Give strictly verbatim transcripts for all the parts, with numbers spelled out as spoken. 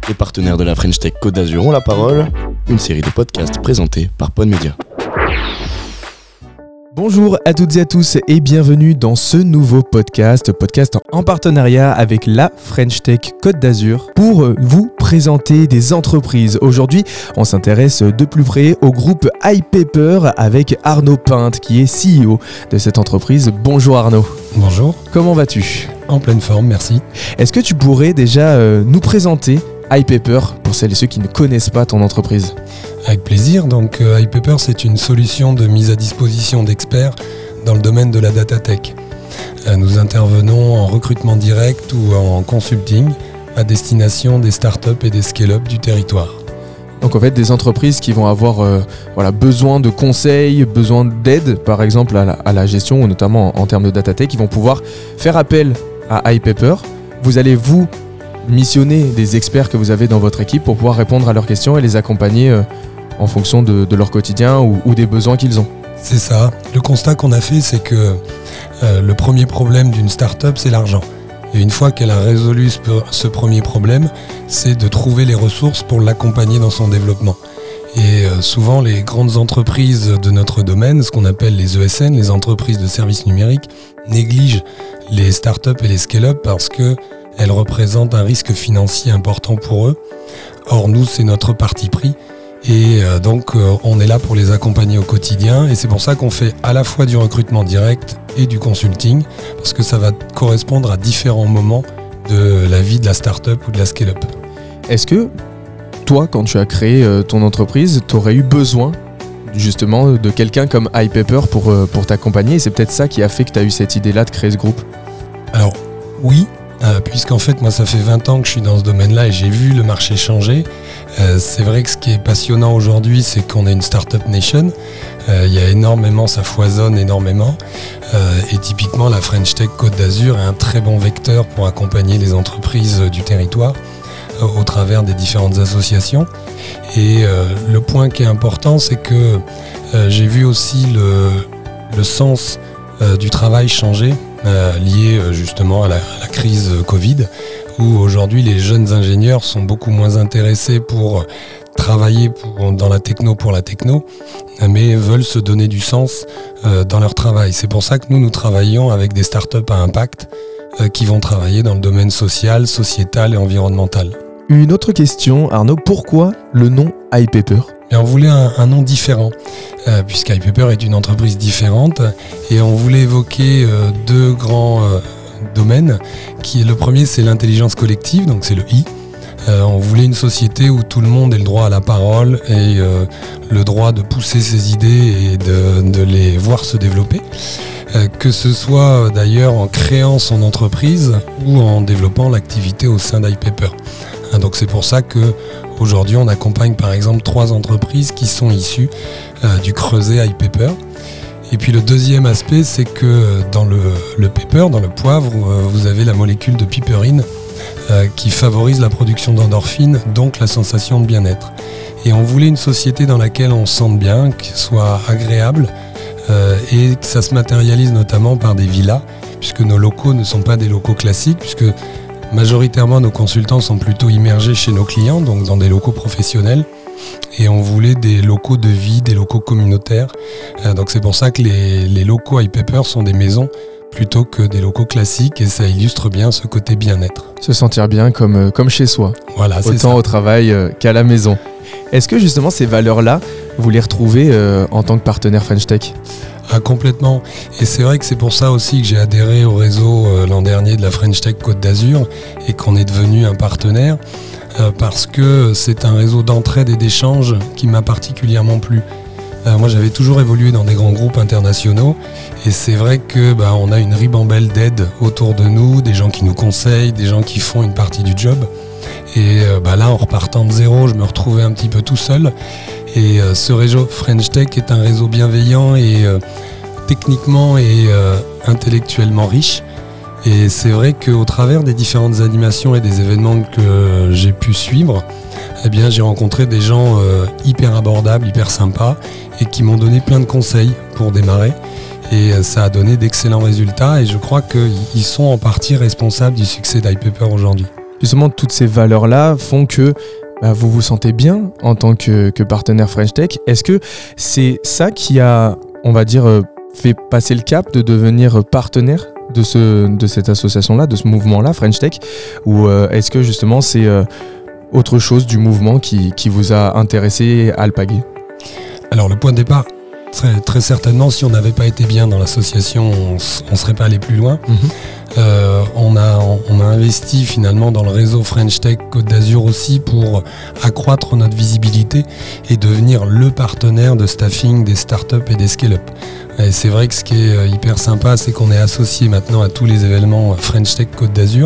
Les partenaires de la French Tech Côte d'Azur ont la parole, une série de podcasts présentés par Podmedia. Bonjour à toutes et à tous et bienvenue dans ce nouveau podcast, podcast en partenariat avec la French Tech Côte d'Azur pour vous présenter des entreprises. Aujourd'hui, on s'intéresse de plus près au groupe iPaper avec Arnaud Pinte qui est C E O de cette entreprise. Bonjour Arnaud. Bonjour. Comment vas-tu ? En pleine forme, merci. Est-ce que tu pourrais déjà euh, nous présenter iPaper pour celles et ceux qui ne connaissent pas ton entreprise ? Avec plaisir. Donc euh, iPaper, c'est une solution de mise à disposition d'experts dans le domaine de la data tech. Euh, nous intervenons en recrutement direct ou en consulting à destination des startups et des scale-up du territoire. Donc en fait des entreprises qui vont avoir euh, voilà, besoin de conseils, besoin d'aide par exemple à la, à la gestion, notamment en, en termes de data tech, qui vont pouvoir faire appel à iPaper. Vous allez vous missionner des experts que vous avez dans votre équipe pour pouvoir répondre à leurs questions et les accompagner euh, en fonction de, de leur quotidien ou, ou des besoins qu'ils ont. C'est ça. Le constat qu'on a fait, c'est que euh, le premier problème d'une startup, c'est l'argent. Et une fois qu'elle a résolu ce, ce premier problème, c'est de trouver les ressources pour l'accompagner dans son développement. Et euh, souvent, les grandes entreprises de notre domaine, ce qu'on appelle les E S N, les entreprises de services numériques, négligent les startups et les scale-up parce que elles représentent un risque financier important pour eux. Or, nous, c'est notre parti pris. Et euh, donc, euh, on est là pour les accompagner au quotidien. Et c'est pour ça qu'on fait à la fois du recrutement direct et du consulting, parce que ça va correspondre à différents moments de la vie de la start-up ou de la scale-up. Est-ce que toi, quand tu as créé euh, ton entreprise, tu aurais eu besoin justement de quelqu'un comme iPaper pour, euh, pour t'accompagner ? Et c'est peut-être ça qui a fait que tu as eu cette idée-là de créer ce groupe ? Alors, oui. Euh, puisqu'en fait, moi, ça fait vingt ans que je suis dans ce domaine-là et j'ai vu le marché changer. Euh, c'est vrai que ce qui est passionnant aujourd'hui, c'est qu'on est une startup nation. Euh, il y a énormément, ça foisonne énormément. Euh, et typiquement, la French Tech Côte d'Azur est un très bon vecteur pour accompagner les entreprises du territoire euh, au travers des différentes associations. Et euh, le point qui est important, c'est que euh, j'ai vu aussi le, le sens euh, du travail changer. Euh, lié euh, justement à la, à la crise Covid, où aujourd'hui les jeunes ingénieurs sont beaucoup moins intéressés pour travailler pour, dans la techno pour la techno, mais veulent se donner du sens euh, dans leur travail. C'est pour ça que nous, nous travaillons avec des startups à impact euh, qui vont travailler dans le domaine social, sociétal et environnemental. Une autre question, Arnaud, pourquoi le nom iPaper ? Et on voulait un, un nom différent, euh, puisqu'iPaper est une entreprise différente, et on voulait évoquer euh, deux grands euh, domaines. Qui, le premier, c'est l'intelligence collective, donc c'est le I. Euh, on voulait une société où tout le monde ait le droit à la parole et euh, le droit de pousser ses idées et de, de les voir se développer. Euh, que ce soit d'ailleurs en créant son entreprise ou en développant l'activité au sein d'iPaper. Hein, donc c'est pour ça que aujourd'hui, on accompagne par exemple trois entreprises qui sont issues euh, du creuset iPaper. Et puis le deuxième aspect, c'est que dans le, le paper, dans le poivre, euh, vous avez la molécule de piperine euh, qui favorise la production d'endorphines, donc la sensation de bien-être. Et on voulait une société dans laquelle on se sente bien, qui soit agréable euh, et que ça se matérialise notamment par des villas, puisque nos locaux ne sont pas des locaux classiques, puisque majoritairement, nos consultants sont plutôt immergés chez nos clients, donc dans des locaux professionnels. Et on voulait des locaux de vie, des locaux communautaires. Euh, donc c'est pour ça que les, les locaux iPaper sont des maisons plutôt que des locaux classiques. Et ça illustre bien ce côté bien-être. Se sentir bien comme, comme chez soi. Voilà, c'est autant ça. Au travail euh, qu'à la maison. Est-ce que justement ces valeurs-là, vous les retrouvez euh, en tant que partenaire French Tech ? Ah, complètement. Et c'est vrai que c'est pour ça aussi que j'ai adhéré au réseau euh, l'an dernier de la French Tech Côte d'Azur et qu'on est devenu un partenaire euh, parce que c'est un réseau d'entraide et d'échange qui m'a particulièrement plu. Euh, moi, j'avais toujours évolué dans des grands groupes internationaux et c'est vrai que bah, on a une ribambelle d'aide autour de nous, des gens qui nous conseillent, des gens qui font une partie du job. Et euh, bah, là, en repartant de zéro, je me retrouvais un petit peu tout seul. Et euh, ce réseau French Tech est un réseau bienveillant et euh, techniquement et euh, intellectuellement riche. Et c'est vrai qu'au travers des différentes animations et des événements que j'ai pu suivre, eh bien, j'ai rencontré des gens euh, hyper abordables, hyper sympas et qui m'ont donné plein de conseils pour démarrer. Et euh, ça a donné d'excellents résultats et je crois qu'ils sont en partie responsables du succès d'iPaper aujourd'hui. justement toutes ces valeurs-là font que bah, vous vous sentez bien en tant que, que partenaire French Tech. Est-ce que c'est ça qui a, on va dire, fait passer le cap de devenir partenaire de, ce, de cette association-là, de ce mouvement-là, French Tech, ou euh, est-ce que justement c'est euh, autre chose du mouvement qui, qui vous a intéressé à Alpaguet ? Alors le point de départ, très, très certainement, si on n'avait pas été bien dans l'association, on ne serait pas allé plus loin. Mmh. Euh, on, a, on a investi finalement dans le réseau French Tech Côte d'Azur aussi pour accroître notre visibilité et devenir le partenaire de staffing des startups et des scale-up. Et c'est vrai que ce qui est hyper sympa, c'est qu'on est associé maintenant à tous les événements French Tech Côte d'Azur.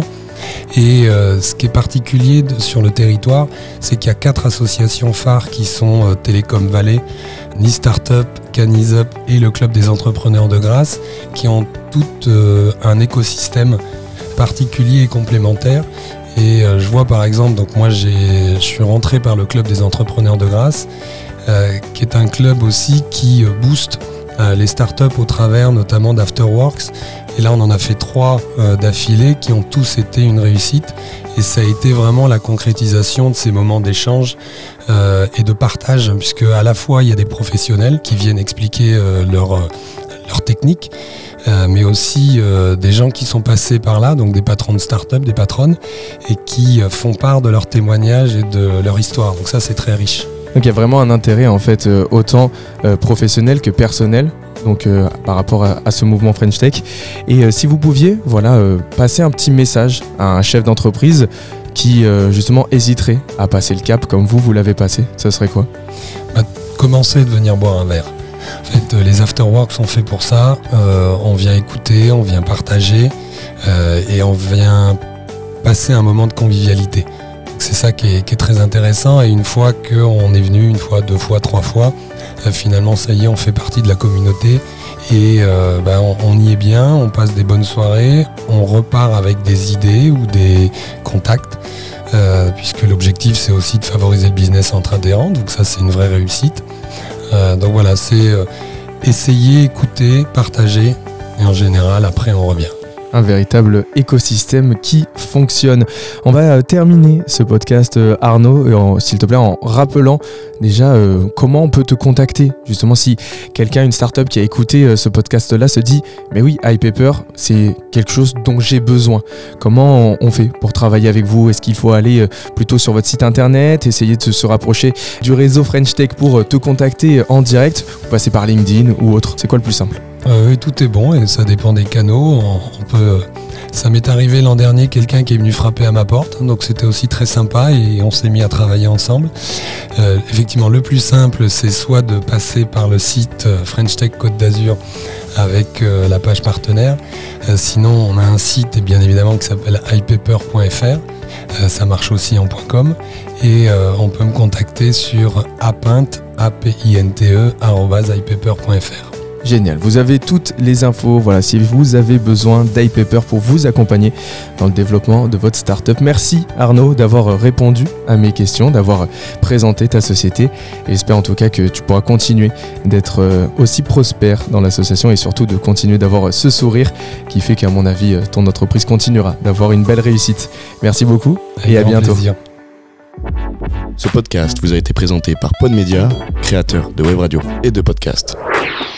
Et euh, ce qui est particulier de, sur le territoire, c'est qu'il y a quatre associations phares qui sont euh, Télécom Valley, Nice Startup, Canisup et le Club des entrepreneurs de Grasse, qui ont toutes euh, un écosystème particulier et complémentaire. Et euh, je vois par exemple, donc moi j'ai, je suis rentré par le Club des entrepreneurs de Grasse, euh, qui est un club aussi qui euh, booste euh, les startups au travers notamment d'Afterworks. Et là, on en a fait trois euh, d'affilée qui ont tous été une réussite. Et ça a été vraiment la concrétisation de ces moments d'échange euh, et de partage, puisque à la fois, il y a des professionnels qui viennent expliquer euh, leur, euh, leur technique, euh, mais aussi euh, des gens qui sont passés par là, donc des patrons de start-up, des patronnes, et qui euh, font part de leur témoignage et de leur histoire. Donc ça, c'est très riche. Donc il y a vraiment un intérêt, en fait, euh, autant euh, professionnel que personnel. Donc euh, par rapport à, à ce mouvement French Tech. Et euh, si vous pouviez voilà, euh, passer un petit message à un chef d'entreprise qui euh, justement hésiterait à passer le cap comme vous, vous l'avez passé, ça serait quoi ? Bah, commencer de venir boire un verre. En fait, euh, les afterworks sont faits pour ça. Euh, on vient écouter, on vient partager euh, et on vient passer un moment de convivialité. Donc, c'est ça qui est, qui est très intéressant. Et une fois qu'on est venu, une fois, deux fois, trois fois, euh, finalement, ça y est, on fait partie de la communauté. Et euh, bah, on, on y est bien, on passe des bonnes soirées, on repart avec des idées ou des contacts, euh, puisque l'objectif c'est aussi de favoriser le business entre adhérents, donc ça c'est une vraie réussite. Euh, donc voilà, c'est euh, essayer, écouter, partager, et en général après on revient. Un véritable écosystème qui fonctionne. On va euh, terminer ce podcast, euh, Arnaud, en, s'il te plaît, en rappelant déjà euh, comment on peut te contacter. Justement, si quelqu'un, une startup qui a écouté euh, ce podcast-là se dit « Mais oui, iPaper, c'est quelque chose dont j'ai besoin ». Comment on, on fait pour travailler avec vous ? Est-ce qu'il faut aller euh, plutôt sur votre site internet, essayer de se rapprocher du réseau French Tech pour euh, te contacter en direct, ou passer par LinkedIn ou autre ? C'est quoi le plus simple ? Euh, oui, tout est bon et ça dépend des canaux. On, on peut, ça m'est arrivé l'an dernier, quelqu'un qui est venu frapper à ma porte, donc c'était aussi très sympa et on s'est mis à travailler ensemble. Euh, effectivement, le plus simple, c'est soit de passer par le site French Tech Côte d'Azur avec euh, la page partenaire. Euh, sinon, on a un site, et bien évidemment, qui s'appelle i paper point f r. Euh, ça marche aussi en .com et euh, on peut me contacter sur apinte, a p i n t e arobase i paper point f r. Génial, vous avez toutes les infos, voilà, si vous avez besoin d'iPaper pour vous accompagner dans le développement de votre startup. Merci Arnaud d'avoir répondu à mes questions, d'avoir présenté ta société et j'espère en tout cas que tu pourras continuer d'être aussi prospère dans l'association et surtout de continuer d'avoir ce sourire qui fait qu'à mon avis ton entreprise continuera d'avoir une belle réussite. Merci beaucoup et, et à bientôt. Plaisir. Ce podcast vous a été présenté par Pod Media, créateur de web radio et de podcast.